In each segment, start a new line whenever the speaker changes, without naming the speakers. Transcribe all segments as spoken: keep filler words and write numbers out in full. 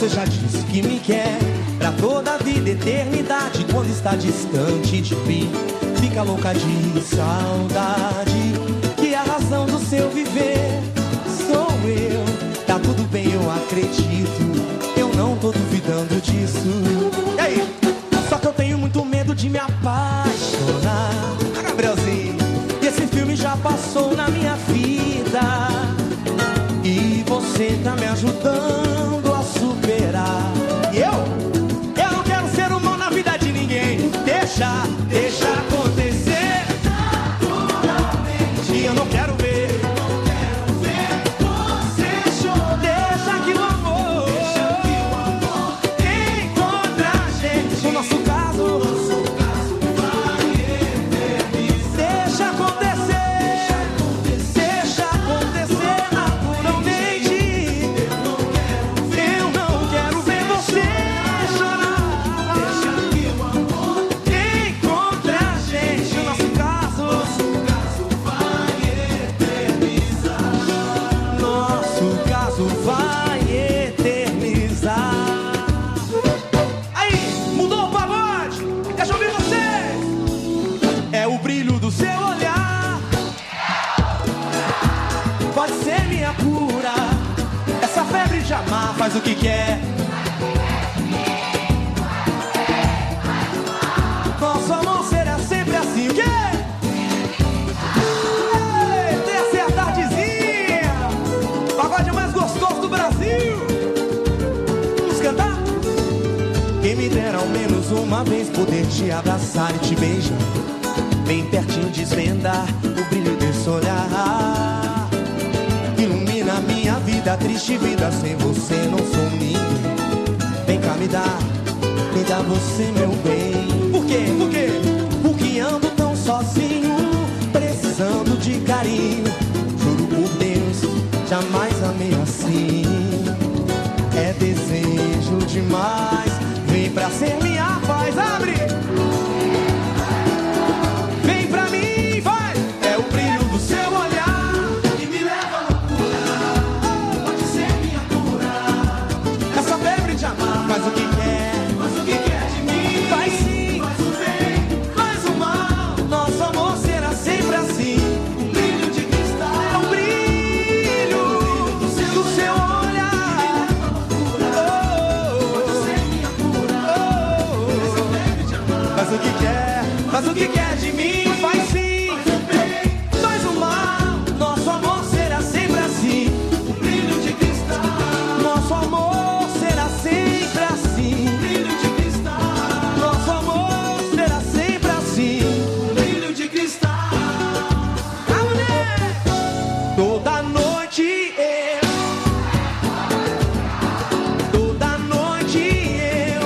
Você já disse que me quer pra toda a vida, eternidade. Quando está distante de mim, fica louca de saudade. Que a razão do seu viver sou eu. Tá tudo bem, eu acredito, eu não tô duvidando disso. E aí? Só que eu tenho muito medo de me apaixonar, Gabrielzinho. E esse filme já passou na minha vida, e você tá me ajudando a superar. E eu? Eu não quero ser humano na vida de ninguém. Deixa, deixa acontecer naturalmente. E eu não quero ver faz o que quer. Nosso amor será sempre assim. O quê? Ei, tem essa tardezinha, pagode mais gostoso do Brasil. Vamos cantar? Quem me dera ao menos uma vez poder te abraçar e te beijar, bem pertinho, desvendar o brilho desse olhar. Ilumina minha vida, triste vida, sem você não sou ninguém. Vem cá, me dá, me dá você, meu bem. Por quê? Por quê? Porque ando tão sozinho, precisando de carinho. Juro por Deus, jamais amei assim. É desejo demais, vem pra ser minha paz. Abre! Vem pra mim, vai! É o brilho do seu olhar. Faz o que quer, faz o que quer de mim. Faz sim, faz o bem, faz o mal. Nosso amor será sempre assim. Um brilho de cristal, é um brilho do seu, do seu olhar. Pode ser minha cura. Faz o que quer, faz o que quer de mim. Faz sim, faz o bem, faz o mal. Nosso amor será sempre assim. Um brilho de cristal, nosso amor será sempre assim. Brilho de cristal, nosso amor será sempre assim. Brilho de cristal. Ah, mulher! Toda noite eu, toda noite eu,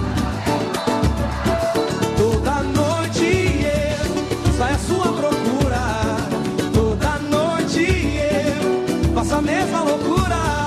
toda noite eu saio à sua procura. Toda noite eu faço a mesma loucura.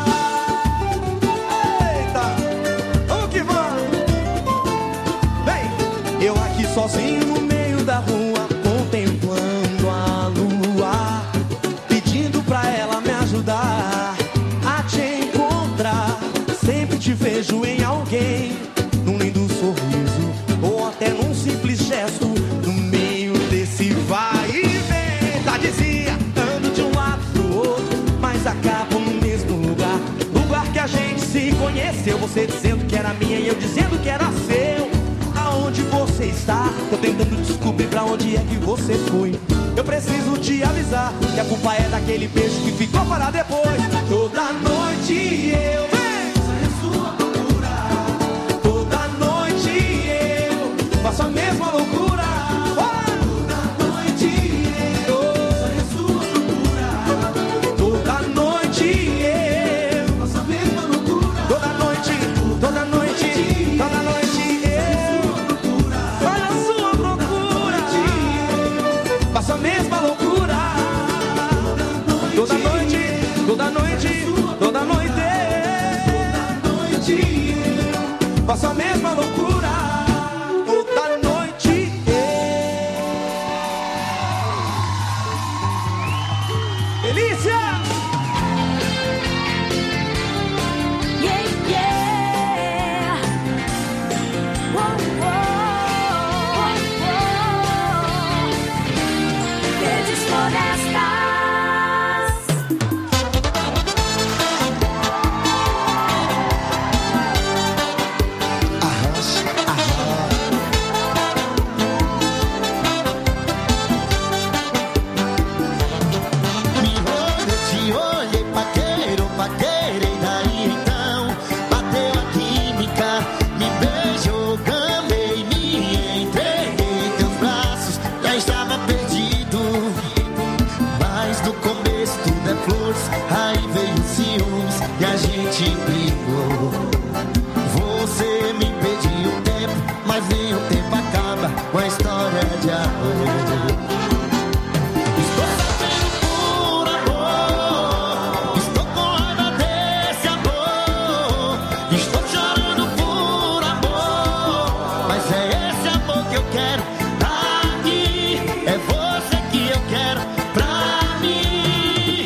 Sozinho no meio da rua, contemplando a lua, pedindo pra ela me ajudar a te encontrar. Sempre te vejo em alguém, num lindo sorriso, ou até num simples gesto, no meio desse vai e vem. Tá, dizia, ando de um lado pro outro, mas acabo no mesmo lugar. Lugar que a gente se conheceu, você dizendo que era minha e eu dizendo que era seu. Aonde você está? Tô tentando descobrir pra onde é que você foi. Eu preciso te avisar que a culpa é daquele beijo que ficou para depois. Toda noite eu venho saio à sua procura. Toda noite eu faço a mesma loucura. Toda noite eu saio à sua procura. Toda noite eu faço a mesma loucura. Toda noite, toda noite, toda noite. Faço a mesma loucura. Toda noite, toda noite, toda noite. gente brigou. Você me pediu tempo, mas nem o tempo acaba com a história de amor. Estou sofrendo por amor, estou com raiva desse amor. Estou chorando por amor, mas é esse amor que eu quero pra mim. É você que eu quero pra mim.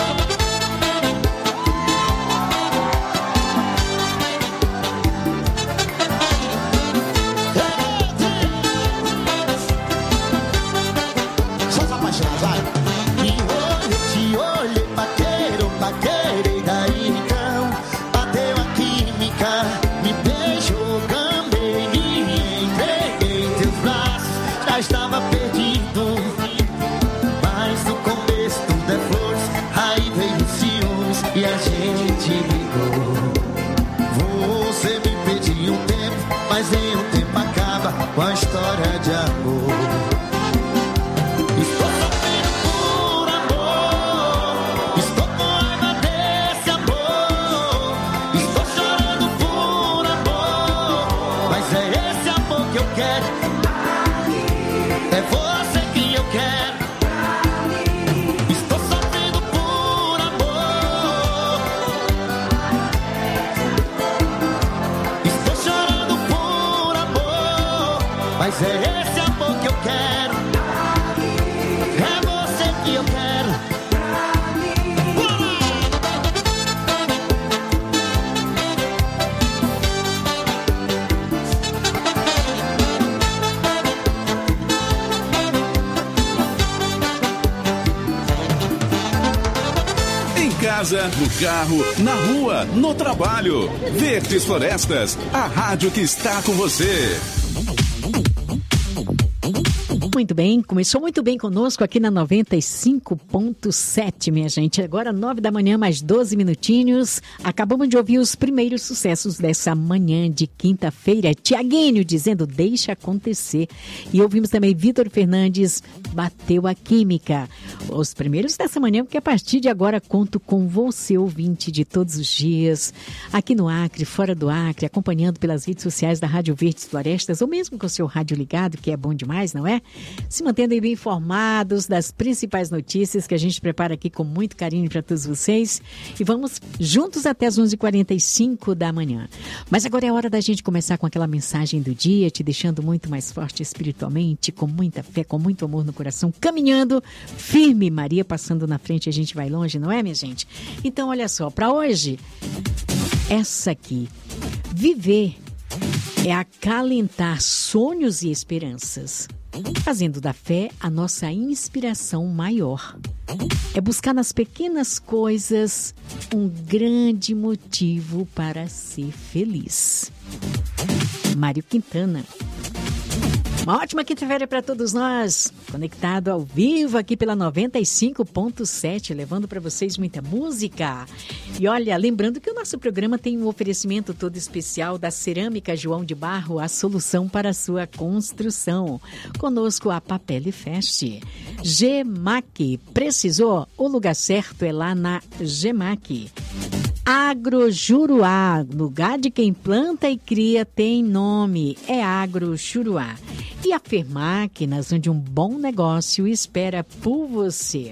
Só os apaixonados, vai. Me olhei, te olhei, paqueiro, paqueirei, daí então bateu a química, me beijou, cambei, me entreguei em teus braços, já estava perdido. Mas no começo tudo é flores, aí veio o ciúmes e a gente brigou. Você me pediu um tempo, mas nem o tempo acaba com a história de amor. Estou sofrendo por amor, estou com raiva desse amor. Estou chorando por amor, mas é esse amor que eu quero. É você que eu quero. Estou sofrendo por amor, estou chorando por amor, mas é esse amor que eu quero. É você que eu quero.
Em casa, no carro, na rua, no trabalho. Verdes Florestas, a rádio que está com você.
Muito bem, começou muito bem conosco aqui na noventa e cinco ponto sete, minha gente. Agora nove da manhã, mais doze minutinhos. Acabamos de ouvir os primeiros sucessos dessa manhã de quinta-feira. Tiaguinho dizendo deixa acontecer. E ouvimos também Vitor Fernandes, Bateu a Química. Os primeiros dessa manhã, porque a partir de agora conto com você, ouvinte de todos os dias, aqui no Acre, fora do Acre, acompanhando pelas redes sociais da Rádio Verdes Florestas, ou mesmo com o seu rádio ligado, que é bom demais, não é? Se mantendo bem informados das principais notícias que a gente prepara aqui com muito carinho para todos vocês. E vamos juntos até as onze e quarenta e cinco da manhã. Mas agora é hora da gente começar com aquela mensagem do dia, te deixando muito mais forte espiritualmente, com muita fé, com muito amor no coração, caminhando firme. Maria passando na frente, a gente vai longe, não é, minha gente? Então, olha só, para hoje, essa aqui, viver é acalentar sonhos e esperanças, fazendo da fé a nossa inspiração maior. É buscar nas pequenas coisas um grande motivo para ser feliz. Mário Quintana. Uma ótima quinta-feira para todos nós, conectado ao vivo aqui pela noventa e cinco ponto sete, levando para vocês muita música. E olha, lembrando que o nosso programa tem um oferecimento todo especial da Cerâmica João de Barro, a solução para a sua construção. Conosco a Papel Fest. Gemac, precisou? O lugar certo é lá na Gemac. Agrojuruá, lugar de quem planta e cria tem nome, é Agrojuruá. E a Fermáquinas, onde um bom negócio espera por você.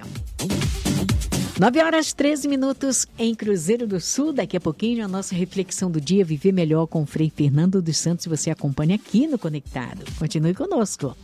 nove horas e treze minutos em Cruzeiro do Sul. Daqui a pouquinho a nossa reflexão do dia, Viver Melhor com o Frei Fernando dos Santos. Você acompanha aqui no Conectado. Continue conosco.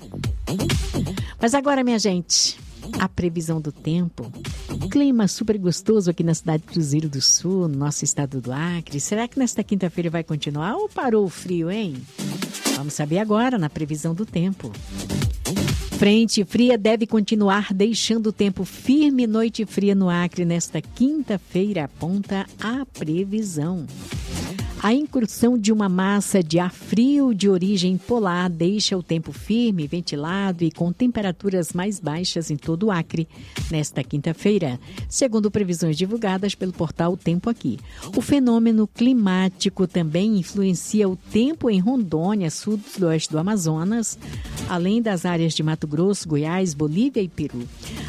Mas agora, minha gente, a previsão do tempo. Clima super gostoso aqui na cidade de Cruzeiro do Sul, no nosso estado do Acre. Será que nesta quinta-feira vai continuar ou parou o frio, hein? Vamos saber agora na previsão do tempo. Frente fria deve continuar deixando o tempo firme. Noite fria no Acre nesta quinta-feira, aponta a previsão. A incursão de uma massa de ar frio de origem polar deixa o tempo firme, ventilado e com temperaturas mais baixas em todo o Acre nesta quinta-feira, segundo previsões divulgadas pelo portal Tempo Aqui. O fenômeno climático também influencia o tempo em Rondônia, sudoeste do Amazonas, além das áreas de Mato Grosso, Goiás, Bolívia e Peru.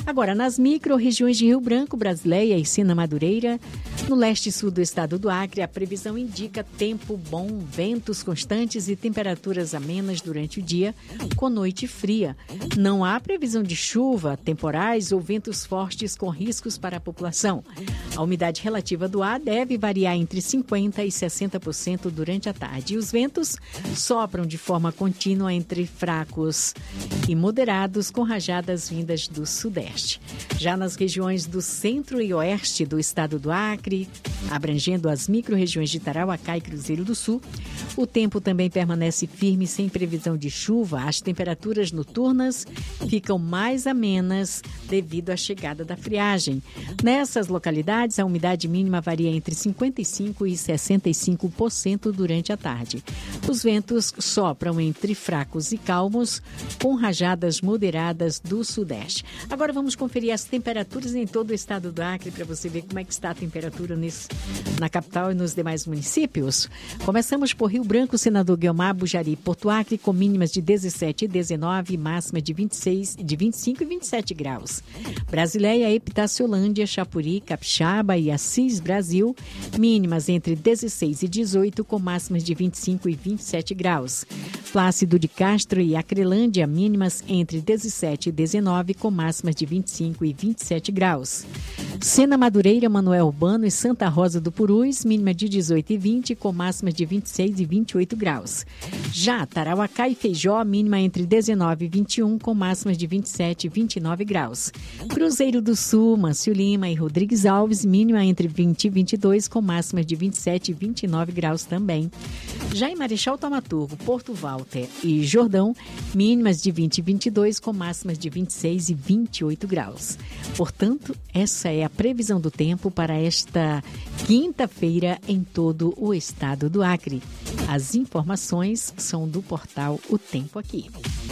Agora, nas micro-regiões de Rio Branco, Brasileia e Sena Madureira, no leste e sul do estado do Acre, a previsão indica tempo bom, ventos constantes e temperaturas amenas durante o dia, com noite fria. Não há previsão de chuva, temporais ou ventos fortes com riscos para a população. A umidade relativa do ar deve variar entre cinquenta por cento e sessenta por cento durante a tarde. E os ventos sopram de forma contínua entre fracos e moderados, com rajadas vindas do sudeste. Já nas regiões do centro e oeste do estado do Acre, abrangendo as micro-regiões de Tarauacá e Cruzeiro do Sul, o tempo também permanece firme, sem previsão de chuva. As temperaturas noturnas ficam mais amenas devido à chegada da friagem. Nessas localidades, a umidade mínima varia entre cinquenta e cinco por cento e sessenta e cinco por cento durante a tarde. Os ventos sopram entre fracos e calmos, com rajadas moderadas do sudeste. Agora vamos conferir as temperaturas em todo o estado do Acre para você ver como é que está a temperatura nesse, na capital e nos demais municípios. Começamos por Rio Branco, Senador Guiomar, Bujari, Porto Acre, com mínimas de dezessete e dezenove, máxima de vinte e seis, de vinte e cinco e vinte e sete graus. Brasileia, Epitaciolândia, Chapuri, Capixaba e Assis Brasil, mínimas entre dezesseis e dezoito, com máximas de vinte e cinco e vinte e sete graus. Plácido de Castro e Acrelândia, mínimas entre dezessete e dezenove, com máximas de vinte e cinco e vinte e sete graus. Sena Madureira, Manoel Urbano e Santa Rosa do Purus, mínima de dezoito e vinte, com máximas de vinte e seis e vinte e oito graus. Já Tarauacá e Feijó, mínima entre dezenove e vinte e um, com máximas de vinte e sete e vinte e nove graus. Cruzeiro do Sul, Mâncio Lima e Rodrigues Alves, mínima entre vinte e vinte e dois, com máximas de vinte e sete e vinte e nove graus também. Já em Marechal Thaumaturgo, Porto Walter e Jordão, mínimas de vinte e vinte e dois, com máximas de vinte e seis e vinte e oito graus. Portanto, essa é a previsão do tempo para esta quinta-feira em todo o estado do Acre. As informações são do portal O Tempo Aqui.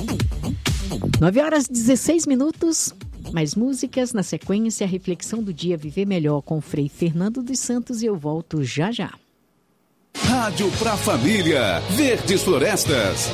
nove horas e dezesseis minutos. Mais músicas, na sequência, a reflexão do dia Viver Melhor com o Frei Fernando dos Santos, e eu volto já já.
Rádio pra Família, Verdes Florestas.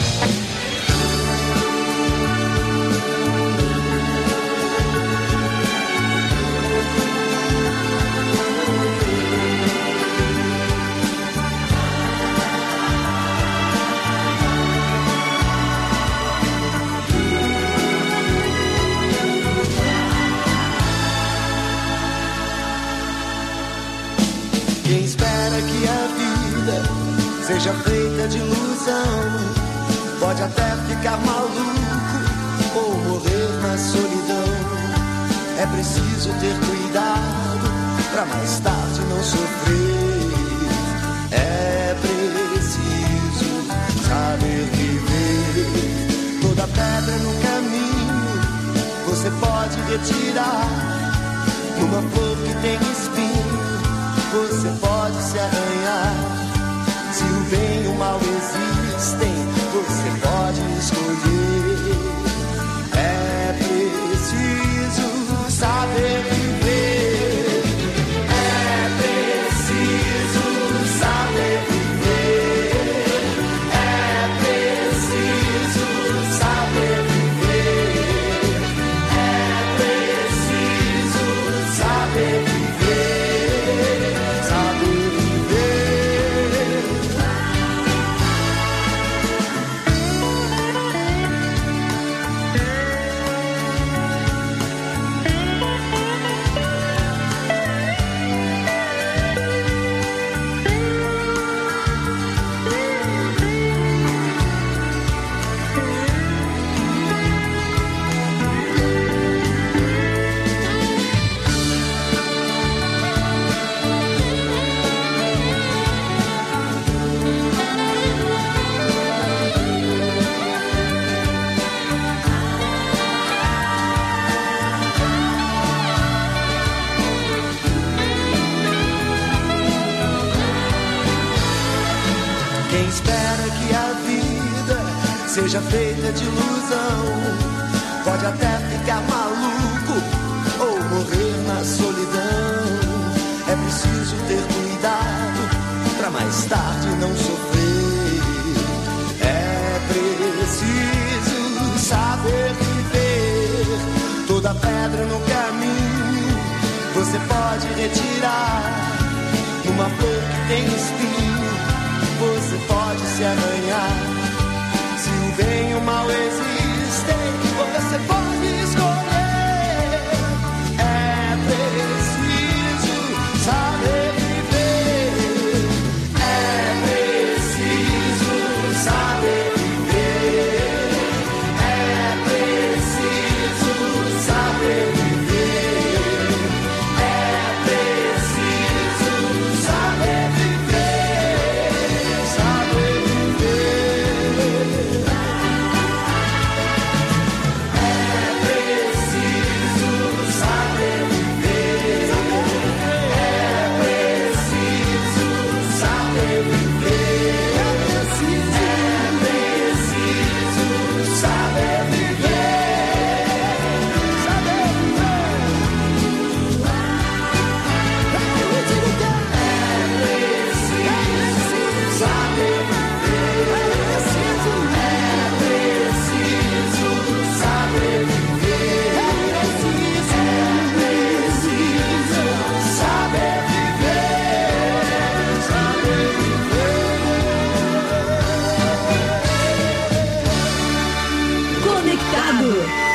Quem espera que a vida seja feita de ilusão pode até ficar maluco ou morrer na solidão. É preciso ter cuidado pra mais tarde não sofrer. É preciso saber viver. Toda pedra no caminho você pode retirar. Numa flor que tem espinho você pode se arranhar. Se o bem e o mal existem, você pode escolher. É preciso saber viver. É preciso saber viver. É preciso saber viver. É preciso saber viver. Seja feita de ilusão, pode até ficar maluco ou morrer na solidão. É preciso ter cuidado pra mais tarde não sofrer. É preciso saber viver. Toda pedra no caminho uma flor que tem espinho, você pode se arranhar. Se o bem e o mal existem, você pode escolher. É preciso saber viver. É preciso saber viver. É preciso saber viver. É preciso saber viver. Saber viver. É preciso saber viver. É preciso saber viver. É preciso saber viver. Saber
Conectado.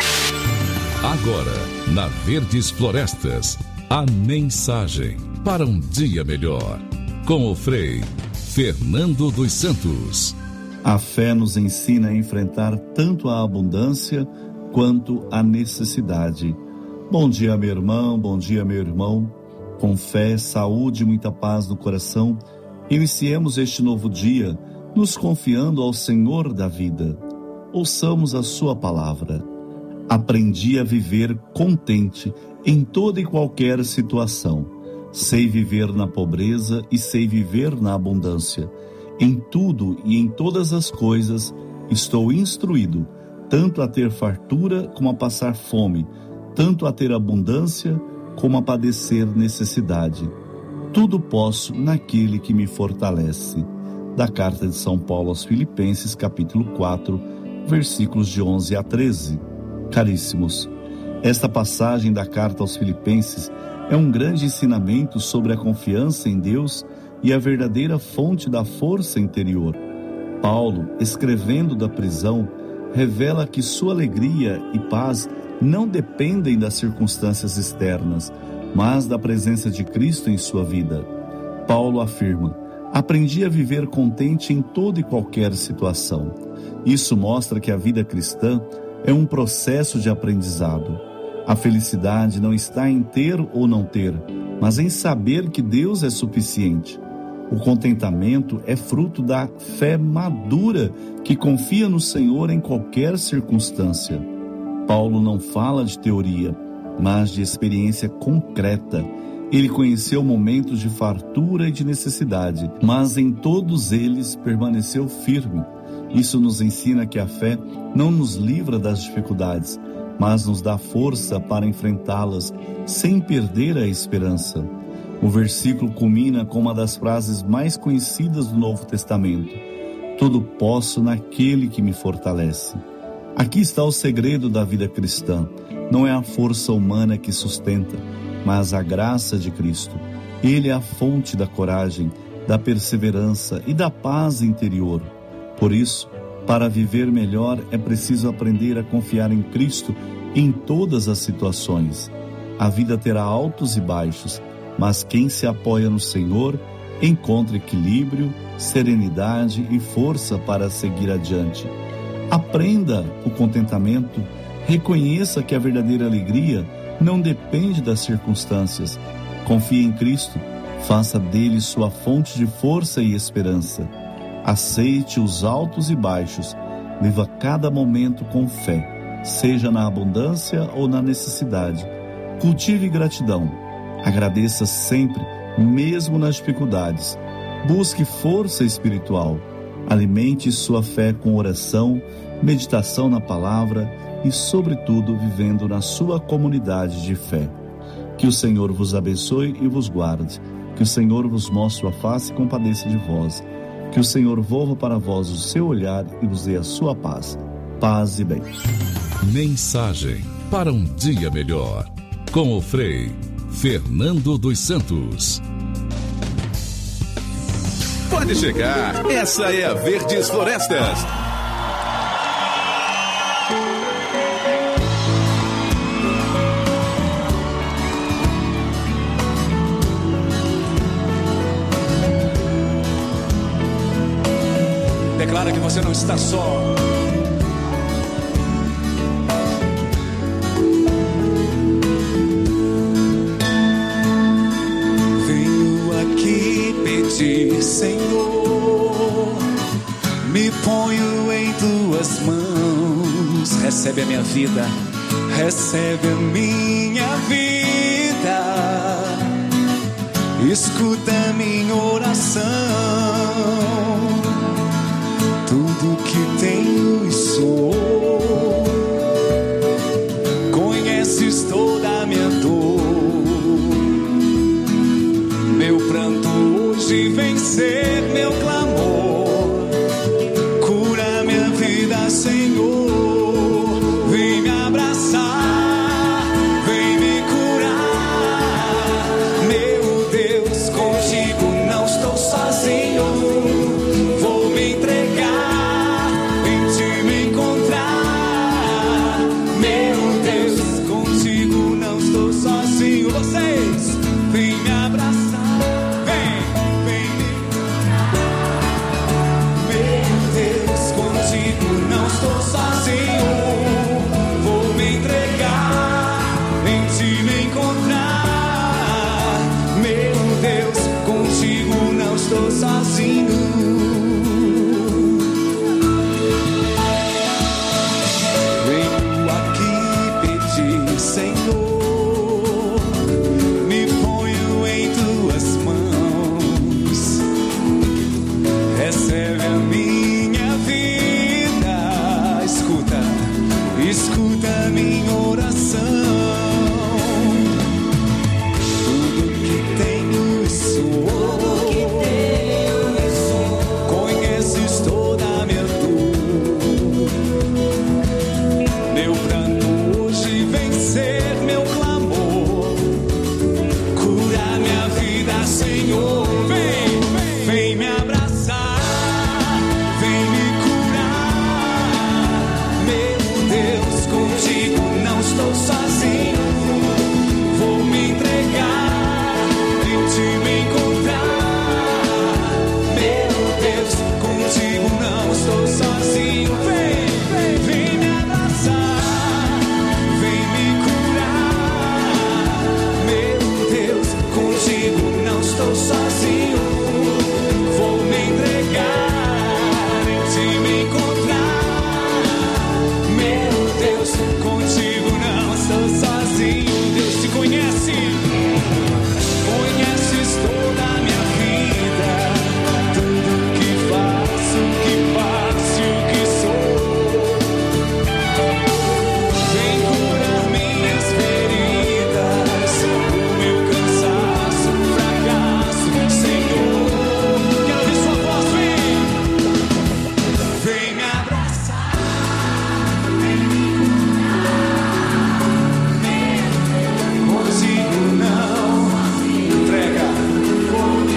Agora, na Verdes Florestas, a mensagem para um dia melhor. Com o Frei Fernando dos Santos.
A fé nos ensina a enfrentar tanto a abundância quanto a necessidade. Bom dia, meu irmão, bom dia, meu irmão. Com fé, saúde e muita paz no coração, iniciemos este novo dia, nos confiando ao Senhor da vida. Ouçamos a sua palavra. Aprendi a viver contente em toda e qualquer situação. Sei viver na pobreza e sei viver na abundância. Em tudo e em todas as coisas estou instruído, tanto a ter fartura como a passar fome, tanto a ter abundância como a padecer necessidade. Tudo posso naquele que me fortalece. Da carta de São Paulo aos Filipenses, capítulo quatro, versículos de onze a treze. Caríssimos, esta passagem da carta aos Filipenses é um grande ensinamento sobre a confiança em Deus e a verdadeira fonte da força interior. Paulo, escrevendo da prisão, revela que sua alegria e paz não dependem das circunstâncias externas, mas da presença de Cristo em sua vida. Paulo afirma: aprendi a viver contente em toda e qualquer situação. Isso mostra que a vida cristã é um processo de aprendizado. A felicidade não está em ter ou não ter, mas em saber que Deus é suficiente. O contentamento é fruto da fé madura que confia no Senhor em qualquer circunstância. Paulo não fala de teoria, mas de experiência concreta. Ele conheceu momentos de fartura e de necessidade, mas em todos eles permaneceu firme. Isso nos ensina que a fé não nos livra das dificuldades, mas nos dá força para enfrentá-las sem perder a esperança. O versículo culmina com uma das frases mais conhecidas do Novo Testamento: tudo posso naquele que me fortalece. Aqui está o segredo da vida cristã. Não é a força humana que sustenta, mas a graça de Cristo. Ele é a fonte da coragem, da perseverança e da paz interior. Por isso, para viver melhor, é preciso aprender a confiar em Cristo em todas as situações. A vida terá altos e baixos, mas quem se apoia no Senhor encontra equilíbrio, serenidade e força para seguir adiante. Aprenda o contentamento, reconheça que a verdadeira alegria não depende das circunstâncias. Confie em Cristo, faça dele sua fonte de força e esperança. Aceite os altos e baixos, viva cada momento com fé, seja na abundância ou na necessidade. Cultive gratidão, agradeça sempre, mesmo nas dificuldades. Busque força espiritual, alimente sua fé com oração, meditação na palavra e, sobretudo, vivendo na sua comunidade de fé. Que o Senhor vos abençoe e vos guarde, que o Senhor vos mostre a face e compadeça de vós. Que o Senhor volva para vós o seu olhar e vos dê a sua paz. Paz e bem.
Mensagem para um dia melhor. Com o Frei Fernando dos Santos. Pode chegar, essa é a Verdes Florestas.
Declara que você não está só.
Venho aqui pedir, Senhor, me ponho em tuas mãos.
Recebe a minha vida,
recebe a minha vida, escuta a minha oração. Tudo que tenho e sou, conheces toda a minha dor. Meu pranto hoje vem ser meu clamor. Cura minha vida, Senhor. Vem me abraçar, vem me curar. Meu Deus, contigo não estou sozinho. Vou me entregar, em ti me encontrar. Meu Deus, contigo não estou sozinho. Vocês, vem me abraçar, vem, vem me curar. Meu Deus, contigo não estou sozinho. Vou me entregar, em ti me encontrar. Meu Deus, contigo não estou sozinho. Venho aqui pedir, Senhor, me ponho em tuas mãos. Recebe a minha vida, escuta, escuta a minha oração. Tudo que tenho e sou, conheces toda a minha dor. Meu pranto hoje vem ser meu clamor. Cura minha vida, Senhor. Vem, vem me abraçar, vem me curar. Meu Deus, contigo não estou sozinho. Vou me entregar, em ti me encontrar. Meu Deus, contigo não estou sozinho. Vem, vem, vem me abraçar, vem me curar. Meu Deus, contigo não estou sozinho. Vou me entregar, em ti me encontrar. Meu Deus, contigo não estou sozinho. Deus te conhece, conheces toda a minha vida. Tudo que faço, que faço, que sou. Vem curar minhas feridas, o meu cansaço, fracasso, Senhor. Quero ouvir sua voz, vem. Vem me abraçar, vem me curar. Contigo não entrega. Vou me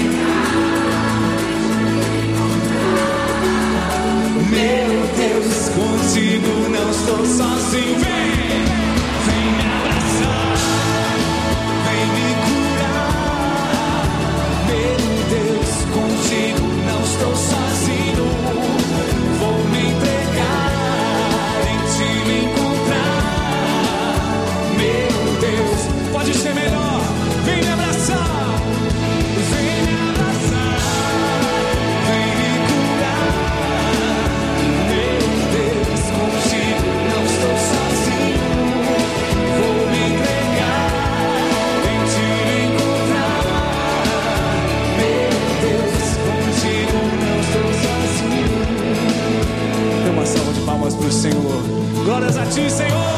entregar. Meu Deus, contigo não estou sozinho. Vem, vem me abraçar, vem me curar. Meu Deus, contigo não estou sozinho. Vou me entregar, em ti me encontrar. Meu Deus, pode ser melhor. Vem me abraçar, vem me abraçar, vem me curar. Meu Deus, contigo não estou sozinho. Vou me entregar, em ti me encontrar. Meu Deus, contigo não estou sozinho. Dê uma salva de palmas pro Senhor. Glórias a ti, Senhor.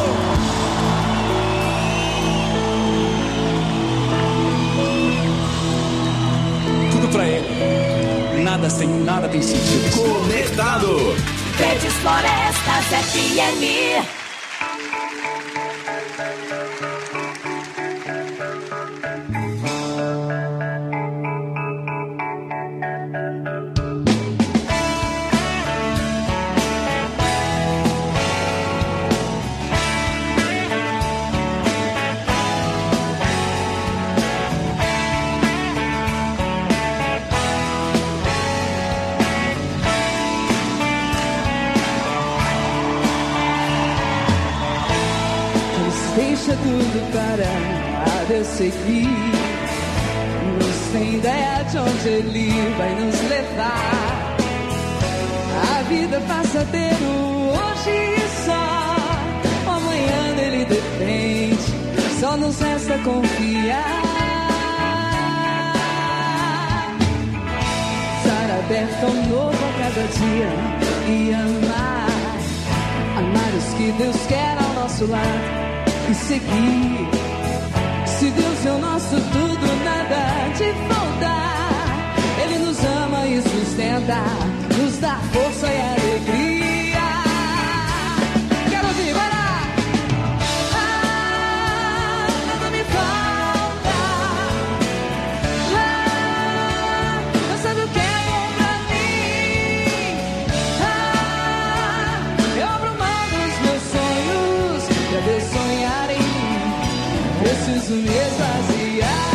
Tudo pra Ele. Nada sem nada tem sentido.
Conectado.
Verdes Florestas F M.
tudo para eu seguir. Não tem ideia de onde ele vai nos levar. A vida passadeiro hoje só, amanhã dele depende, só nos resta confiar. Estar aberto ao novo a cada dia e amar. Amar os que Deus quer ao nosso lado e seguir. Se Deus é o nosso tudo, nada de faltar. Ele nos ama e sustenta, nos dá força e alegria. Quero ouvir, vai lá! Ah, nada me falta. Ah, eu sabe o que é bom pra mim. Ah, eu abro mão dos meus sonhos pra Deus sonhar em mim. Preciso me esvaziar.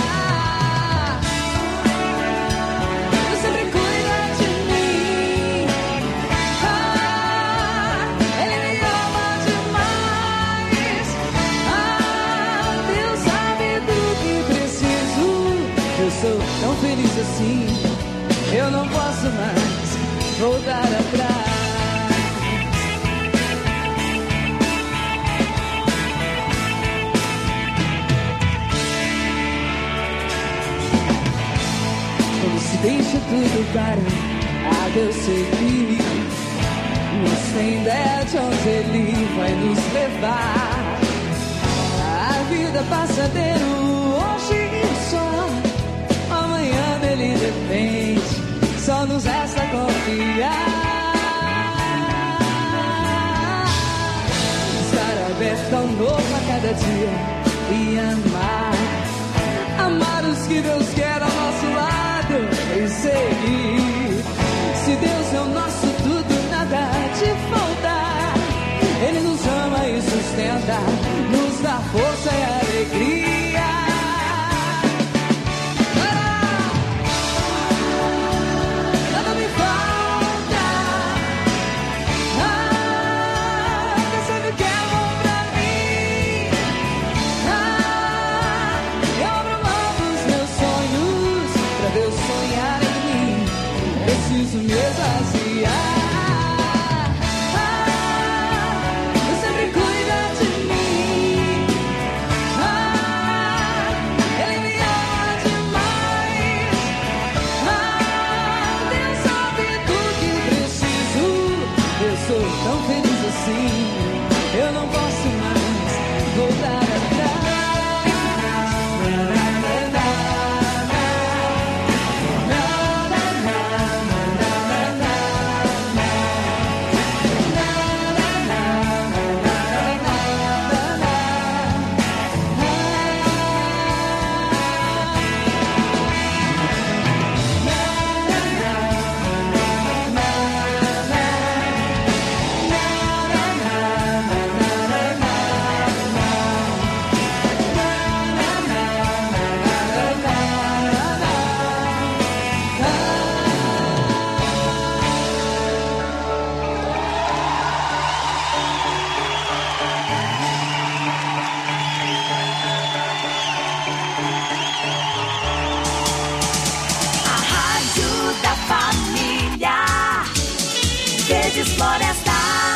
Sou tão feliz assim, eu não posso mais voltar atrás. Quando se deixa tudo para a Deus seguir, não tem ideia de onde Ele vai nos levar. A vida passadeiro hoje só, amanhã dele depende, só nos resta confiar. Estar aberto ao novo a cada dia e amar. Amar os que Deus quer ao nosso lado e seguir. Se Deus é o nosso tudo, nada de faltar. Ele nos ama e sustenta, nos dá força e alegria. Preciso me esvaziar. Ah, Deus sempre cuida de mim. Ah, Ele me ama demais. Ah, Deus sabe tudo que preciso. Eu sou tão feliz assim, eu não posso mais voltar atrás.
Florestas.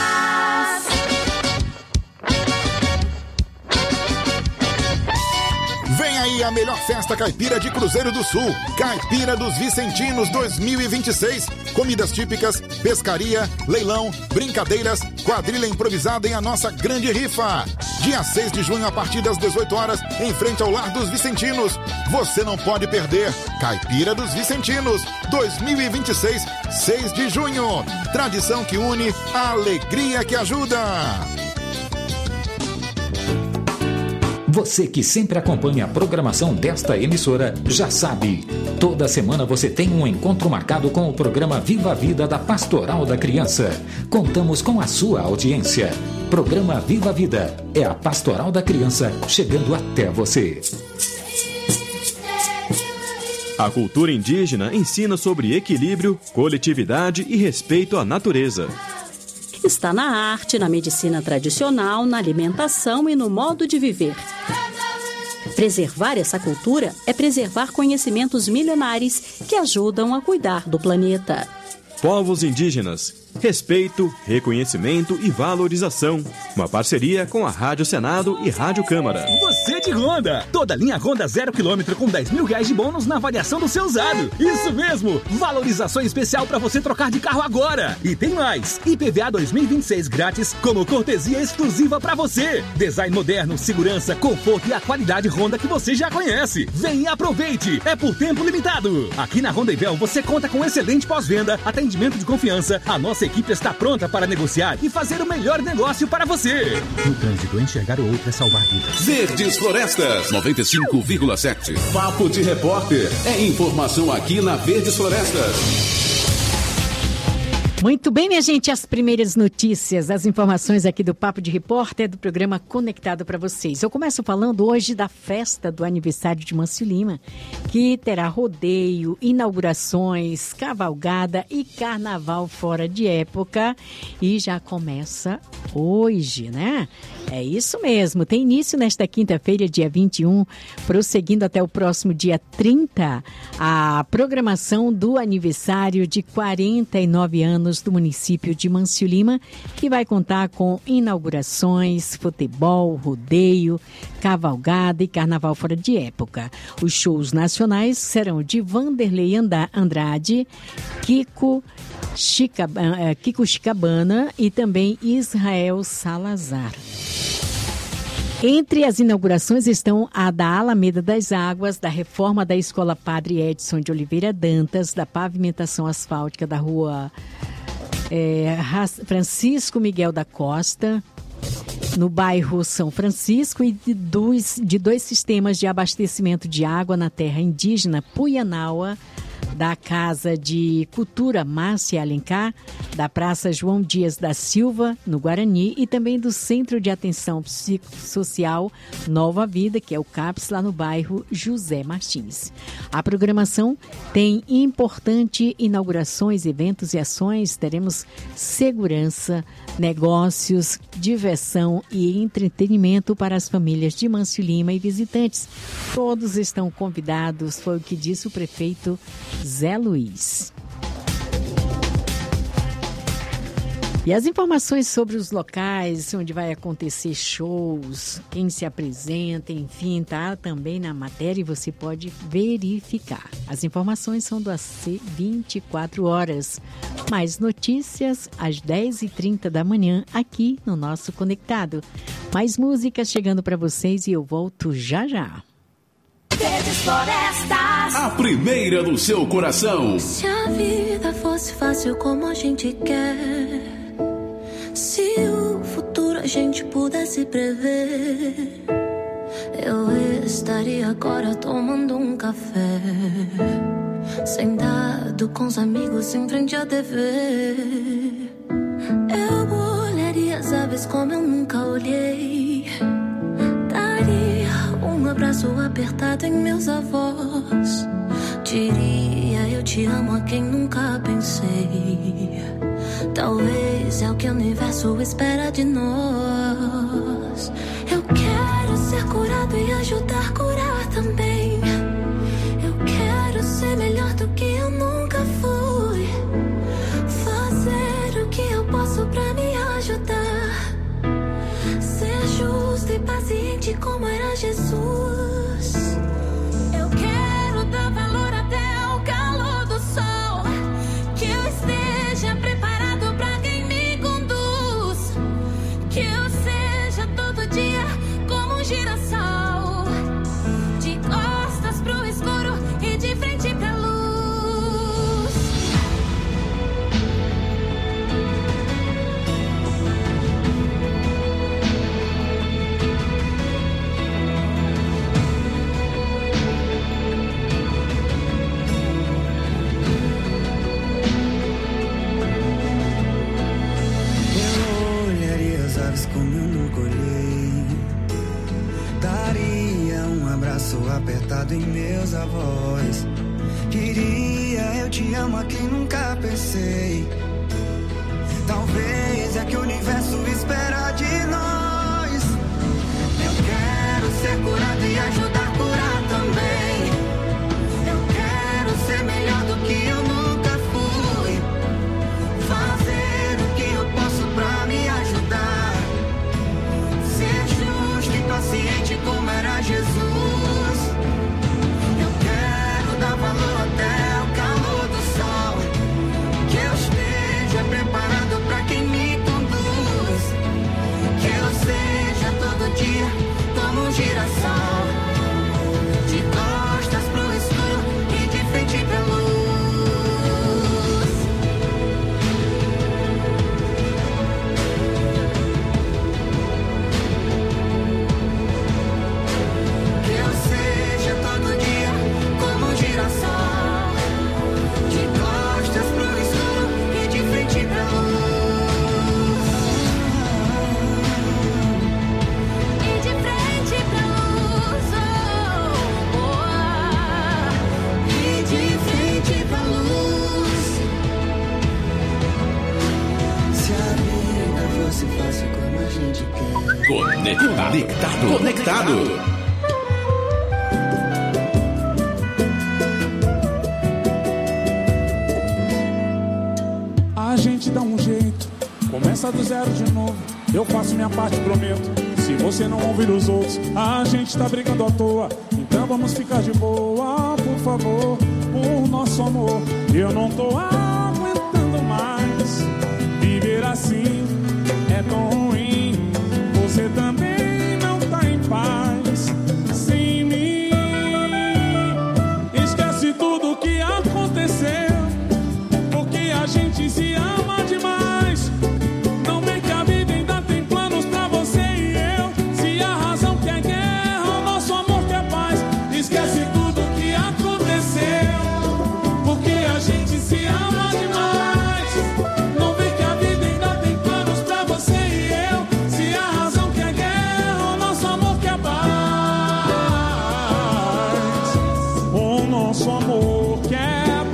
Vem aí a melhor festa caipira de Cruzeiro do Sul, Caipira dos Vicentinos dois mil e vinte e seis. Comidas típicas, pescaria, leilão, brincadeiras, quadrilha improvisada e a nossa grande rifa. Dia seis de junho a partir das dezoito horas, em frente ao Lar dos Vicentinos. Você não pode perder. Caipira dos Vicentinos dois mil e vinte e seis, seis de junho. Tradição que une, a alegria que ajuda.
Você que sempre acompanha a programação desta emissora já sabe. Toda semana você tem um encontro marcado com o programa Viva a Vida da Pastoral da Criança. Contamos com a sua audiência. Programa Viva a Vida é a Pastoral da Criança chegando até você.
A cultura indígena ensina sobre equilíbrio, coletividade e respeito à natureza.
está na arte, na medicina tradicional, na alimentação e no modo de viver. Preservar essa cultura é preservar conhecimentos milenares que ajudam a cuidar do planeta.
Povos indígenas, respeito, reconhecimento e valorização. Uma parceria com a Rádio Senado e Rádio Câmara.
Você de Honda! Toda linha Honda zero quilômetro com dez mil reais de bônus na avaliação do seu usado. Isso mesmo! Valorização especial para você trocar de carro agora. E tem mais! I P V A dois mil e vinte e seis grátis como cortesia exclusiva para você. Design moderno, segurança, conforto e a qualidade Honda que você já conhece. Vem e aproveite! É por tempo limitado. Aqui na Honda Ivel você conta com excelente pós-venda, atendimento de confiança. A nossa equipe está pronta para negociar e fazer o melhor negócio para você. No trânsito, enxergar o outro é salvar vidas.
Verdes Florestas, noventa e cinco vírgula sete. Papo de Repórter. É informação aqui na Verdes Florestas.
Muito bem, minha gente, as primeiras notícias, as informações aqui do Papo de Repórter do programa Conectado para vocês. Eu começo falando hoje da festa do aniversário de Mâncio Lima, que terá rodeio, inaugurações, cavalgada e carnaval fora de época. E já começa hoje, né? É isso mesmo, tem início nesta quinta-feira, dia vinte e um, prosseguindo até o próximo dia trinta, a programação do aniversário de quarenta e nove anos do município de Mâncio Lima, que vai contar com inaugurações, futebol, rodeio, cavalgada e carnaval fora de época. Os shows nacionais serão de Vanderlei Andrade, Kiko Chicabana, Kiko Chicabana e também Israel Salazar. Entre as inaugurações estão a da Alameda das Águas, da reforma da Escola Padre Edson de Oliveira Dantas, da pavimentação asfáltica da rua é, Francisco Miguel da Costa, no bairro São Francisco, e de dois, de dois sistemas de abastecimento de água na terra indígena Puianaua, da Casa de Cultura Márcia Alencar, da Praça João Dias da Silva, no Guarani, e também do Centro de Atenção Psicossocial Nova Vida, que é o CAPS, lá no bairro José Martins. A programação tem importantes inaugurações, eventos e ações. Teremos segurança, negócios, diversão e entretenimento para as famílias de Mâncio Lima e visitantes. Todos estão convidados, foi o que disse o prefeito Zé Luiz. E as informações sobre os locais onde vai acontecer shows, quem se apresenta, enfim, tá também na matéria e você pode verificar. As informações são das vinte e quatro horas. Mais notícias às dez e trinta da manhã aqui no nosso Conectado. Mais músicas chegando para vocês e eu volto já já.
Verdes Florestas,
a primeira do seu coração.
Se a vida fosse fácil como a gente quer, se o futuro a gente pudesse prever, eu estaria agora tomando um café, sentado com os amigos em frente à T V. Eu olharia as aves como eu nunca olhei, um abraço apertado em meus avós, diria eu te amo a quem nunca pensei. Talvez é o que o universo espera de nós. Eu quero ser curado e ajudar a curar também. Eu quero ser melhor do que eu nunca fui, fazer o que eu posso pra me ajudar, ser justo e paciente como era Jesus. Eu quero dar valor até o calor do sol, que eu esteja preparado pra quem me conduz, que eu seja todo dia como um girassol, de costas pro escuro e de frente pra luz.
Como eu nunca olhei, daria um abraço apertado em meus avós, queria eu te amo a quem nunca pensei. Talvez é que o universo espera de nós. Eu quero ser curado e ajudar a curar também. Eu quero ser melhor do que eu nunca fui. Fazer o que eu posso pra me ajudar. Ser justo e paciente como era Jesus. Eu quero dar valor até o calor do sol. Que eu esteja preparado pra quem me conduz. Que eu seja todo dia como um girassol. De costas pro escuro e de frente pra luz. Que eu seja todo dia como um girassol. De costas pro escuro e de frente pra luz. E de frente pra luz, oh, oh. E de frente pra luz. Se a vida fosse fácil como a gente quer.
Conectado. Conectado. Conectado.
A gente dá um jeito, começa do zero de novo. Eu faço minha parte, prometo. Se você não ouvir os outros, a gente tá brigando à toa. Então vamos ficar de boa, por favor, por nosso amor. Eu não tô aguentando mais viver assim, é tão ruim. Você também não tá em paz sem mim. Esquece tudo que aconteceu, porque a gente se ama demais. Não vê que a vida ainda tem planos pra você e eu. Se a razão quer guerra, o nosso amor quer paz. Esquece tudo que aconteceu, porque a gente se ama demais. Não vê que a vida ainda tem planos pra você e eu. Se a razão quer guerra, o nosso amor quer paz. O nosso amor quer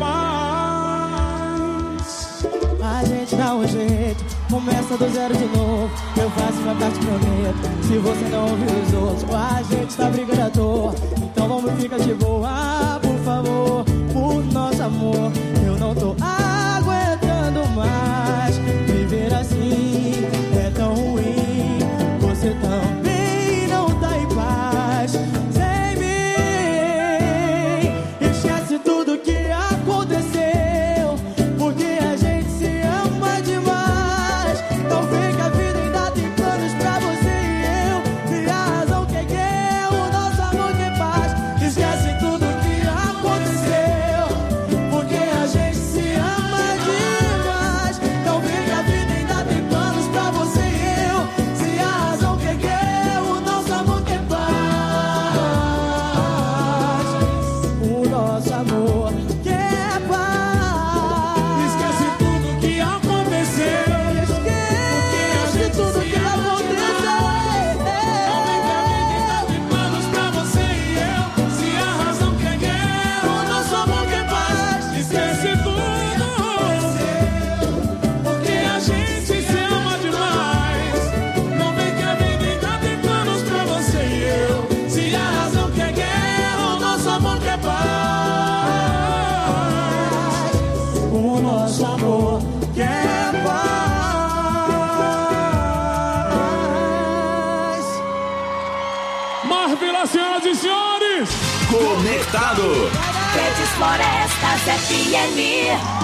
paz.
A gente dá um jeito, começa do zero de novo. Eu faço minha parte, prometo. Se você não ouvir os outros, a gente tá brigando à toa. Então vamos ficar de boa, por favor, por nosso amor. Eu não tô aguentando mais viver assim, é tão ruim. Você também não tá em paz sem mim. Esquece tudo que aconteceu, porque a gente se ama demais. Não vê que a vida ainda tem planos pra você e eu. Se a razão quer guerra, o nosso amor quer paz. Esquece tudo que aconteceu, porque a gente se ama demais. Não vê que a vida ainda tem planos pra você e eu. Se a razão quer guerra, o nosso amor quer paz. O nosso amor quer paz.
Esquece tudo que aconteceu,
Esquece tudo que aconteceu.
tem planos pra você e eu. Se a razão quer guerra, o nosso amor quer paz. Esquece tudo, porque a gente se ama demais. Não vê que a vida ainda tem planos pra você e eu. Se a razão quer guerra, o nosso amor quer paz.
O nosso amor quer paz.
Marvila, senhoras e senhores!
Conectado.
Verdes Florestas F M.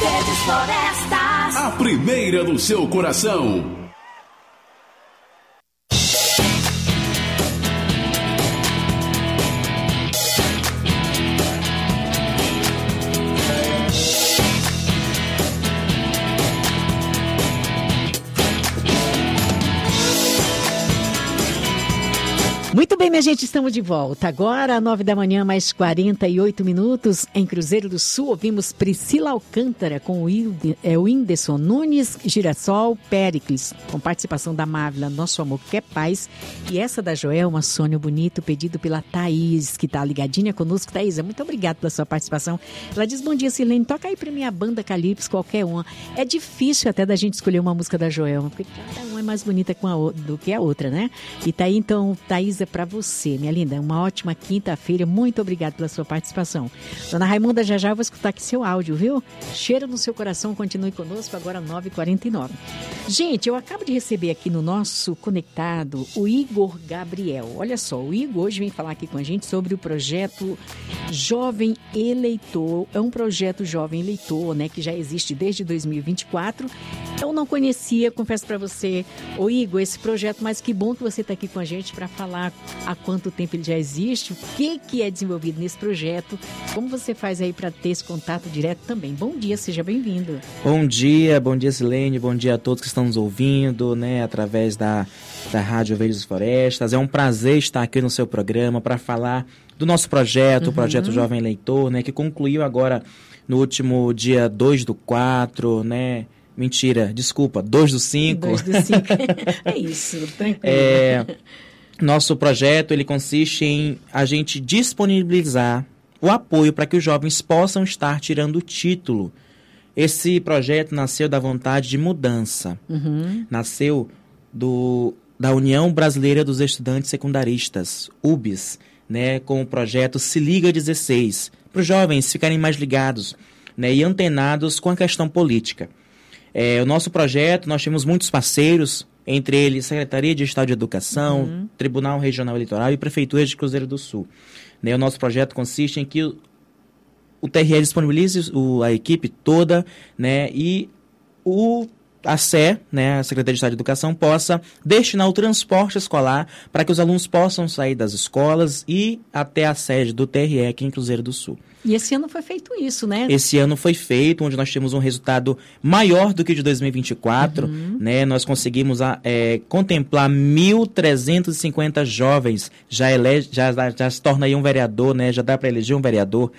Verdes Florestas.
A primeira do seu coração.
Muito bem, minha gente, estamos de volta. Agora, nove da manhã, mais quarenta e oito minutos, em Cruzeiro do Sul, ouvimos Priscila Alcântara com o Whindersson Nunes, Girassol, Péricles, com participação da Mávila, Nosso Amor Quer Paz, e essa da Joelma, Sônia Bonito, pedido pela Thaís, que está ligadinha conosco. Thaís, muito obrigada pela sua participação. Ela diz, bom dia, Silene, toca aí pra minha banda Calypso, qualquer uma. É difícil até da gente escolher uma música da Joelma, porque cada uma é mais bonita com a, do que a outra, né? E tá aí, então, Thaís, para você, minha linda. Uma ótima quinta-feira. Muito obrigada pela sua participação. Dona Raimunda, já já eu vou escutar aqui seu áudio, viu? Cheiro no seu coração, continue conosco, agora nove e quarenta e nove. Gente, eu acabo de receber aqui no nosso conectado o Igor Gabriel. Olha só, o Igor hoje vem falar aqui com a gente sobre o projeto Jovem Eleitor. É um projeto Jovem Eleitor, né, que já existe desde dois mil e vinte e quatro. Eu não conhecia, confesso para você, ô Igor, esse projeto, mas que bom que você está aqui com a gente para falar há quanto tempo ele já existe, o que, que é desenvolvido nesse projeto, como você faz aí para ter esse contato direto também. Bom dia, seja bem-vindo.
Bom dia, bom dia Silene, bom dia a todos que estão nos ouvindo, né, através da, da Rádio Verdes Florestas. É um prazer estar aqui no seu programa para falar do nosso projeto, uhum. o Projeto Jovem Eleitor, né, que concluiu agora no último dia dois do quatro, né, mentira, desculpa, dois do cinco. dois do cinco,
é isso, tranquilo.
É... Nosso projeto, ele consiste em a gente disponibilizar o apoio para que os jovens possam estar tirando o título. Esse projeto nasceu da vontade de mudança. Uhum. Nasceu do, da União Brasileira dos Estudantes Secundaristas, U B S, né, com o projeto Se Liga dezesseis, para os jovens ficarem mais ligados, né, e antenados com a questão política. É, o nosso projeto, nós temos muitos parceiros, entre eles Secretaria de Estado de Educação, uhum. Tribunal Regional Eleitoral e Prefeitura de Cruzeiro do Sul. Né, o nosso projeto consiste em que o, o T R E disponibilize o, a equipe toda, né, e o, a S E, né, a Secretaria de Estado de Educação, possa destinar o transporte escolar para que os alunos possam sair das escolas e até a sede do T R E aqui em Cruzeiro do Sul.
E esse ano foi feito isso, né?
Esse ano foi feito, onde nós temos um resultado maior do que o de dois mil e vinte e quatro, uhum. né? Nós conseguimos é, contemplar mil trezentos e cinquenta jovens, já, elege, já, já se torna aí um vereador, né? Já dá para eleger um vereador.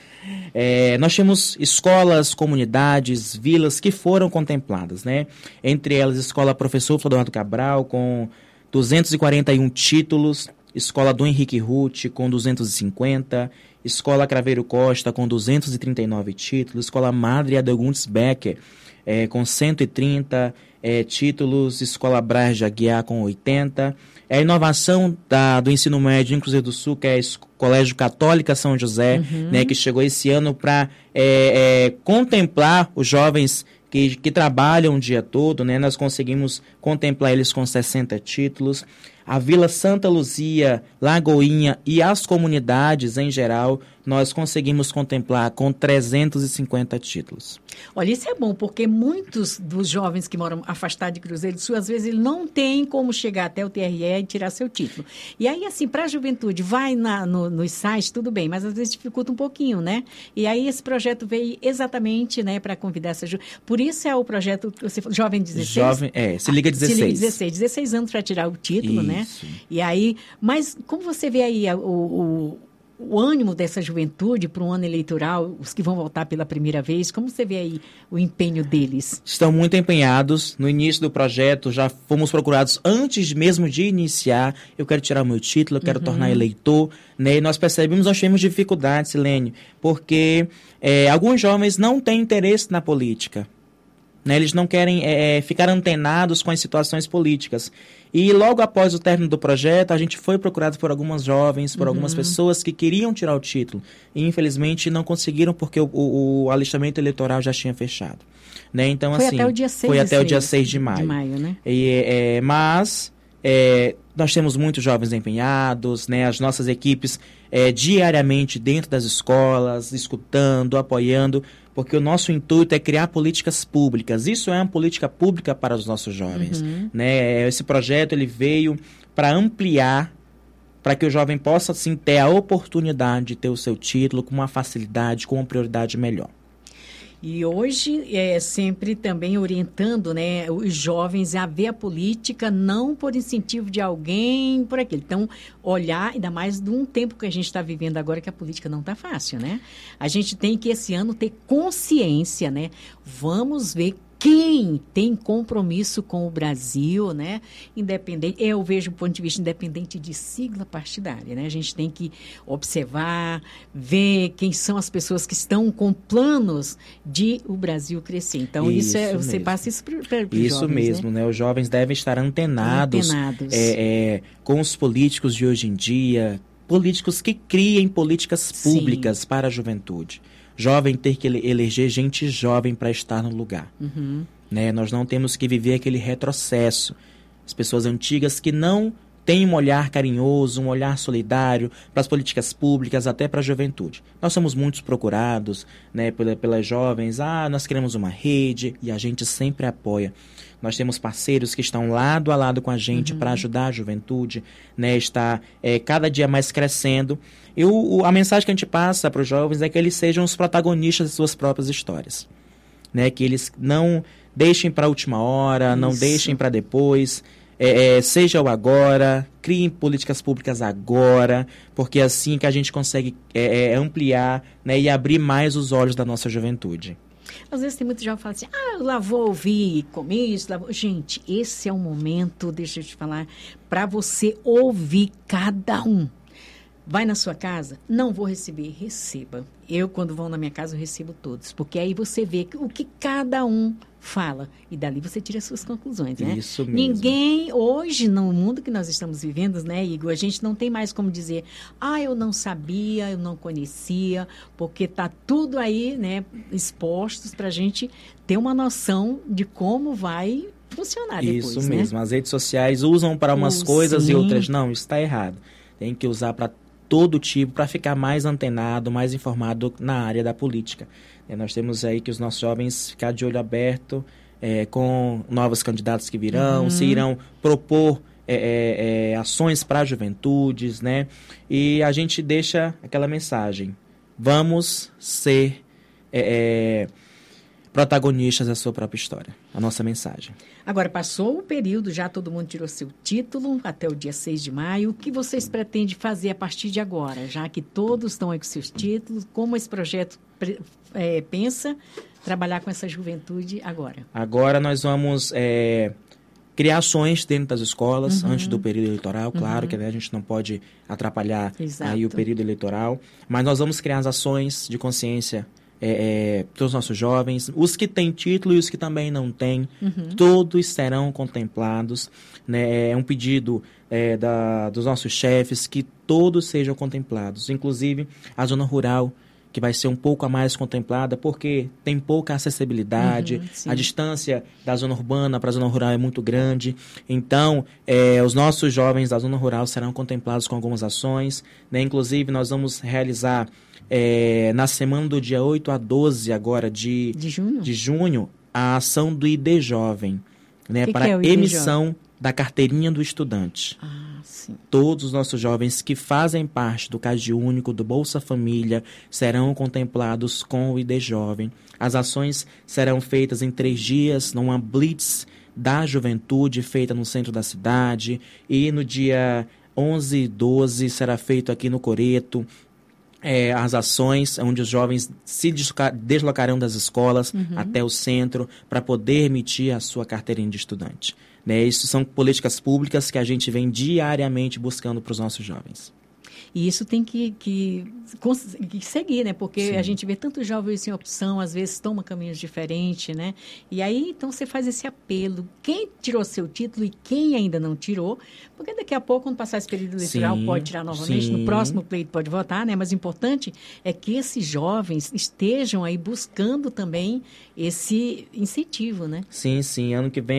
É, nós temos escolas, comunidades, vilas que foram contempladas, né? Entre elas, a Escola Professor Flodoardo Cabral, com duzentos e quarenta e um títulos, Escola do Henrique Ruth, com duzentos e cinquenta, Escola Craveiro Costa, com duzentos e trinta e nove títulos, Escola Madre Adelgundes Becker, é, com cento e trinta é, títulos, Escola Braz de Aguiar, com oitenta. É a inovação da, do ensino médio em Cruzeiro do Sul, que é o Colégio Católica São José, uhum. né, que chegou esse ano para é, é, contemplar os jovens que, que trabalham o dia todo, né? Nós conseguimos contemplar eles com sessenta títulos. A Vila Santa Luzia, Lagoinha e as comunidades em geral, nós conseguimos contemplar com trezentos e cinquenta títulos.
Olha, isso é bom, porque muitos dos jovens que moram afastados de Cruzeiro do Sul, às vezes ele não tem como chegar até o T R E e tirar seu título. E aí, assim, para a juventude, vai na, no, nos sites, tudo bem, mas às vezes dificulta um pouquinho, né? E aí esse projeto veio exatamente, né, para convidar essa ju... Por isso é o projeto, você falou, Jovem dezesseis?
Jovem, é, Se Liga dezesseis.
Se Liga dezesseis, dezesseis anos para tirar o título, isso. né? E aí, mas como você vê aí o, o, o ânimo dessa juventude para um ano eleitoral, os que vão votar pela primeira vez, como você vê aí o empenho deles?
Estão muito empenhados. No início do projeto, já fomos procurados antes mesmo de iniciar. Eu quero tirar o meu título, eu quero uhum. tornar eleitor. Né? E nós percebemos, nós temos dificuldade, Silene, porque é, alguns jovens não têm interesse na política. Né? Eles não querem é, ficar antenados com as situações políticas. E logo após o término do projeto, a gente foi procurado por algumas jovens, por uhum. algumas pessoas que queriam tirar o título. E infelizmente não conseguiram porque o, o, o alistamento eleitoral já tinha fechado. Né? Então,
foi
assim,
até o dia seis
foi até o dia seis de maio.
De maio, né?
E, é, mas é, nós temos muitos jovens empenhados, né? As nossas equipes é, diariamente dentro das escolas, escutando, apoiando, porque o nosso intuito é criar políticas públicas. Isso é uma política pública para os nossos jovens. Uhum. Né? Esse projeto ele veio para ampliar, para que o jovem possa sim ter a oportunidade de ter o seu título com uma facilidade, com uma prioridade melhor.
E hoje é sempre também orientando, né, os jovens a ver a política não por incentivo de alguém, por aquilo. Então, olhar, ainda mais de um tempo que a gente está vivendo agora, que a política não está fácil, né? A gente tem que, esse ano, ter consciência, né? Vamos ver quem tem compromisso com o Brasil, né? Independente, eu vejo o ponto de vista independente de sigla partidária, né? A gente tem que observar, ver quem são as pessoas que estão com planos de o Brasil crescer. Então, isso, isso é, você mesmo. Passa isso para os jovens,
Isso mesmo, né? né? Os jovens devem estar antenados,
antenados.
É, é, com os políticos de hoje em dia, políticos que criem políticas públicas Sim. para a juventude. Jovem ter que eleger gente jovem para estar no lugar.
Uhum.
Né? Nós não temos que viver aquele retrocesso. As pessoas antigas que não têm um olhar carinhoso, um olhar solidário para as políticas públicas, até para a juventude. Nós somos muitos procurados, né, pela, pelas jovens. Ah, nós queremos uma rede e a gente sempre apoia. Nós temos parceiros que estão lado a lado com a gente uhum. para ajudar a juventude, né, está é, cada dia mais crescendo. E o, o, a mensagem que a gente passa para os jovens é que eles sejam os protagonistas de suas próprias histórias. Né, que eles não deixem para a última hora, Isso. não deixem para depois, é, é, seja o agora, criem políticas públicas agora, porque é assim que a gente consegue é, é, ampliar, né, e abrir mais os olhos da nossa juventude.
Às vezes tem muito jovem que fala assim, ah, lá vou ouvir comício, lá vou... Gente, esse é o momento, deixa eu te falar, para você ouvir cada um. Vai na sua casa? Não vou receber, receba. Eu, quando vão na minha casa, eu recebo todos, porque aí você vê o que cada um fala, e dali você tira as suas conclusões, né?
Isso mesmo.
Ninguém, hoje, no mundo que nós estamos vivendo, né, Igor, a gente não tem mais como dizer, ah, eu não sabia, eu não conhecia, porque tá tudo aí, né, expostos para a gente ter uma noção de como vai funcionar depois,
Isso
né?
mesmo, as redes sociais usam para umas uh, coisas sim. e outras não, isso está errado. Tem que usar para todo tipo, para ficar mais antenado, mais informado na área da política. É, nós temos aí que os nossos jovens ficar de olho aberto é, com novos candidatos que virão, uhum. se irão propor é, é, é, ações para juventudes, né? E a gente deixa aquela mensagem, vamos ser é, é, protagonistas da sua própria história, a nossa mensagem.
Agora, passou o período, já todo mundo tirou seu título até o dia seis de maio. O que vocês pretendem fazer a partir de agora? Já que todos estão aí com seus títulos, como esse projeto é, pensa trabalhar com essa juventude agora?
Agora nós vamos é, criar ações dentro das escolas, uhum. antes do período eleitoral, claro, uhum. que a gente não pode atrapalhar aí o período eleitoral, mas nós vamos criar as ações de consciência É, é, para os nossos jovens, os que têm título e os que também não têm, uhum. todos serão contemplados, né? É um pedido é, da, dos nossos chefes que todos sejam contemplados, inclusive a zona rural, que vai ser um pouco a mais contemplada, porque tem pouca acessibilidade, uhum, a distância da zona urbana para a zona rural é muito grande, então é, os nossos jovens da zona rural serão contemplados com algumas ações, né? Inclusive nós vamos realizar É, na semana do dia oito a doze agora de,
de, junho?
de junho, a ação do I D Jovem, né,
que
para
que é o
emissão
I D
da carteirinha do estudante.
Ah, sim.
Todos os nossos jovens que fazem parte do Cade Único, do Bolsa Família, serão contemplados com o I D Jovem. As ações serão feitas em três dias, numa blitz da juventude feita no centro da cidade, e no dia onze e doze será feito aqui no Coreto, É, as ações onde os jovens se deslocarão das escolas uhum. até o centro para poder emitir a sua carteirinha de estudante. Né? Isso são políticas públicas que a gente vem diariamente buscando para os nossos jovens.
E isso tem que, que, que seguir, né? Porque Sim. a gente vê tantos jovens sem opção, às vezes tomam caminhos diferentes, né? E aí, então, você faz esse apelo. Quem tirou seu título e quem ainda não tirou, porque daqui a pouco, quando passar esse período eleitoral, Sim. pode tirar novamente, Sim. no próximo pleito pode votar, né? Mas o importante é que esses jovens estejam aí buscando também esse incentivo, né?
Sim, sim. Ano que vem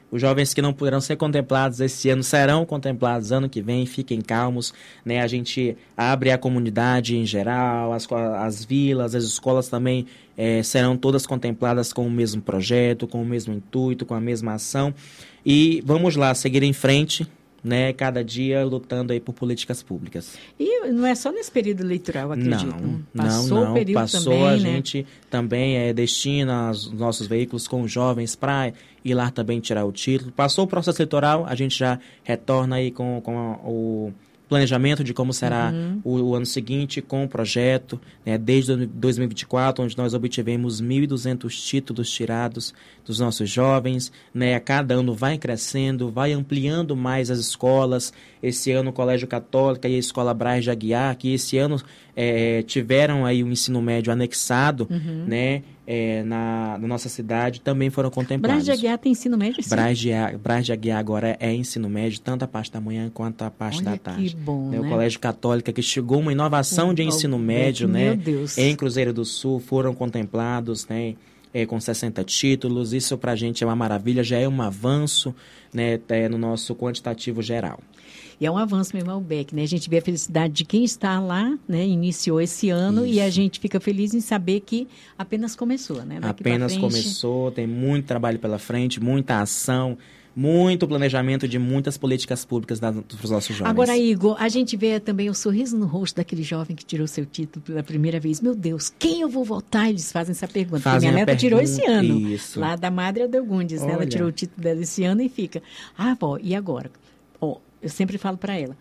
Os jovens que não poderão ser contemplados esse ano serão contemplados ano que vem, fiquem calmos, né? A gente abre a comunidade em geral, as, as vilas, as escolas também é, serão todas contempladas com o mesmo projeto, com o mesmo intuito, com a mesma ação. E vamos lá, seguir em frente, né, cada dia lutando aí por políticas públicas.
E não é só nesse período eleitoral, acredito.
Não,
passou
não, não.
o período
Passou,
também,
a
né?
gente também é, destina os nossos veículos com os jovens para ir lá também tirar o título. Passou o processo eleitoral, a gente já retorna aí com, com a, o planejamento de como será
Uhum.
o, o ano seguinte com o projeto, né, desde dois mil e vinte e quatro, onde nós obtivemos mil e duzentos títulos tirados dos nossos jovens, né, a cada ano vai crescendo, vai ampliando mais as escolas. Esse ano o Colégio Católico e a Escola Braz de Aguiar, que esse ano é, tiveram aí o ensino médio anexado,
Uhum.
né, é, na, na nossa cidade, também foram contemplados.
Braz de Aguiar tem ensino médio, sim?
Braz de, Braz de Aguiar agora é ensino médio, tanto a parte da manhã quanto a parte
Olha
da tarde.
que bom,
né?
né?
O Colégio Católico, que chegou uma inovação
O-
de ensino
o-
médio,
meu
né?
Deus.
Em Cruzeiro do Sul, foram contemplados, né? É, com sessenta títulos. Isso pra gente é uma maravilha, já é um avanço, né? É, no nosso quantitativo geral.
E é um avanço mesmo ao Beck, né? A gente vê a felicidade de quem está lá, né? Iniciou esse ano e a gente fica feliz em saber que apenas começou, né? Daqui pra
Apenas
frente-
começou, tem muito trabalho pela frente, muita ação, muito planejamento de muitas políticas públicas para os nossos jovens.
Agora, Igor, a gente vê também o sorriso no rosto daquele jovem que tirou seu título pela primeira vez. Meu Deus, quem eu vou votar? Eles fazem essa pergunta. Porque
Fazem
minha
a
neta tirou
pergunta,
esse ano.
isso.
Lá da Madre Adelgundes, né? Ela
Olha.
tirou o título dela esse ano e fica. Ah, vó, e agora? Ó, eu sempre falo para ela.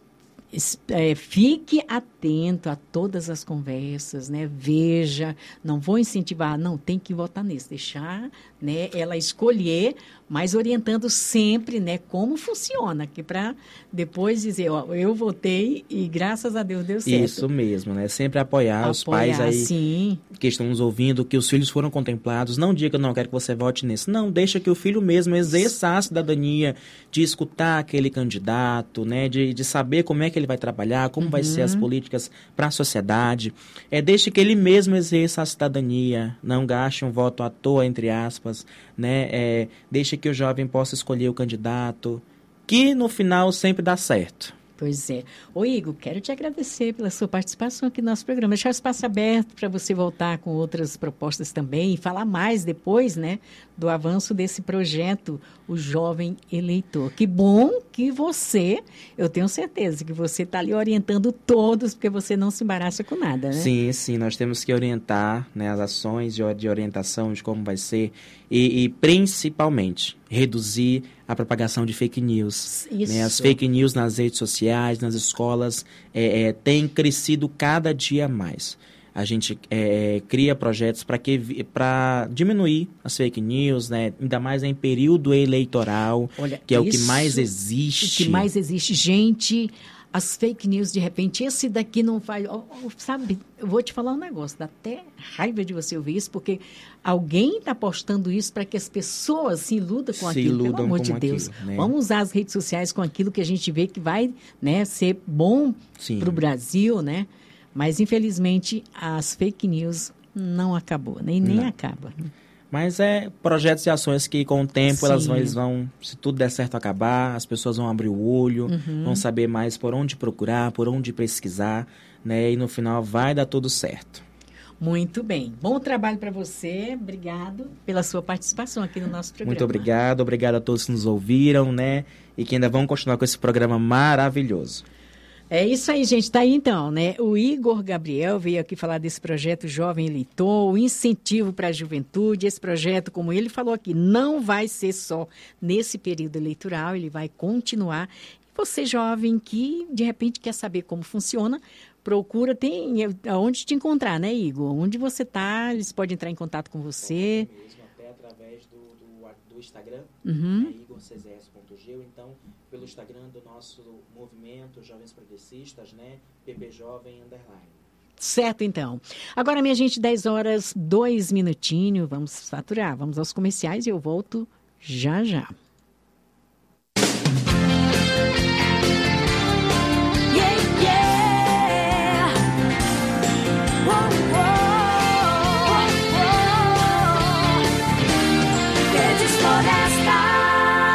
Es- é, fique atento a todas as conversas, né? Veja, não vou incentivar, não, tem que votar nesse, deixar, né, ela escolher, mas orientando sempre, né, como funciona, que para depois dizer, ó, eu votei e graças a Deus deu certo.
Isso mesmo, né? Sempre apoiar, os
Apoiar,
pais aí
sim.
que estão nos ouvindo, que os filhos foram contemplados. Não diga, não, quero que você vote nesse. Não, deixa que o filho mesmo exerça a cidadania de escutar aquele candidato, né? De, de saber como é que ele vai trabalhar, como vai ser as
Uhum.
políticas para a sociedade. É, deixe que ele mesmo exerça a cidadania. Não gaste um voto à toa, entre aspas, né? É, deixe que o jovem possa escolher o candidato, que no final sempre dá certo.
Pois é. Ô, Igor, quero te agradecer pela sua participação aqui no nosso programa. Deixar o espaço aberto para você voltar com outras propostas também e falar mais depois, né, do avanço desse projeto, o Jovem Eleitor. Que bom que você, eu tenho certeza que você está ali orientando todos, porque você não se embaraça com nada, né?
Sim, sim, nós temos que orientar, né, as ações de, de orientação de como vai ser e, e principalmente reduzir a propagação de fake news.
Isso.
Né? As fake news nas redes sociais, nas escolas, é, é, têm crescido cada dia mais. A gente é, cria projetos para que para diminuir as fake news, né? Ainda mais em período eleitoral,
Olha,
que é o que
isso-
mais existe.
O que mais existe. Gente, as fake news, de repente, esse daqui não faz... ó, ó, sabe, eu vou te falar um negócio, dá até raiva de você ouvir isso, porque alguém está postando isso para que as pessoas se iludam com
Se
aquilo. Pelo
iludam
amor
com
de Deus.
aquilo, né?
Vamos usar as redes sociais com aquilo que a gente vê que vai, né, ser bom para o Brasil, né? Mas, infelizmente, as fake news não acabou, nem, nem
Não.
acaba.
Mas é projetos e ações que, com o tempo, elas
Sim.
vão, eles vão, se tudo der certo, acabar, as pessoas vão abrir o olho,
Uhum.
vão saber mais por onde procurar, por onde pesquisar, né? E no final vai dar tudo certo.
Muito bem. Bom trabalho para você. Obrigado pela sua participação aqui no nosso programa.
Muito obrigado, obrigado a todos que nos ouviram, né? E que ainda vão continuar com esse programa maravilhoso.
É isso aí, gente. Tá aí então, né? O Igor Gabriel veio aqui falar desse projeto Jovem Eleitor, o incentivo para a juventude. Esse projeto, como ele falou aqui, não vai ser só nesse período eleitoral, ele vai continuar. Você, jovem, que de repente quer saber como funciona, procura, tem aonde te encontrar, né, Igor? Onde você tá, eles podem entrar em contato com você.
Mesmo até através do, do, do Instagram,
Uhum.
né, igor c z s ponto g, ou então pelo Instagram do nosso movimento Jovens Progressistas, né, P P Jovem Underline.
Certo, então. Agora, minha gente, dez horas, dois minutinhos, vamos faturar, vamos aos comerciais e eu volto já já.
Yeah, yeah. Oh, oh, oh, oh. Verdes Florestas.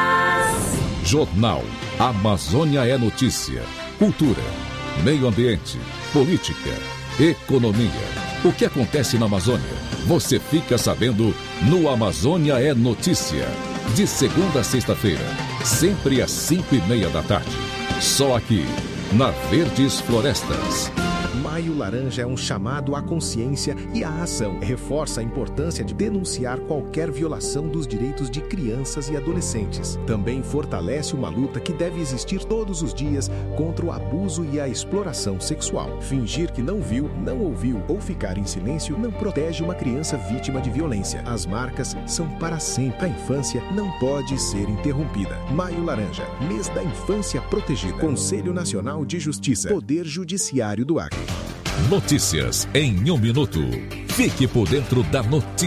Jornal Amazônia é Notícia. Cultura, meio ambiente, política, economia. O que acontece na Amazônia? Você fica sabendo no Amazônia é Notícia. De segunda a sexta-feira, sempre às cinco e meia da tarde. Só aqui, na Verdes Florestas.
Maio Laranja é um chamado à consciência e à ação. Reforça a importância de denunciar qualquer violação dos direitos de crianças e adolescentes. Também fortalece uma luta que deve existir todos os dias contra o abuso e a exploração sexual. Fingir que não viu, não ouviu ou ficar em silêncio não protege uma criança vítima de violência. As marcas são para sempre. A infância não pode ser interrompida. Maio Laranja, mês da infância protegida. Conselho Nacional de Justiça. Poder Judiciário do Acre.
Notícias em um minuto. Fique por dentro da notícia.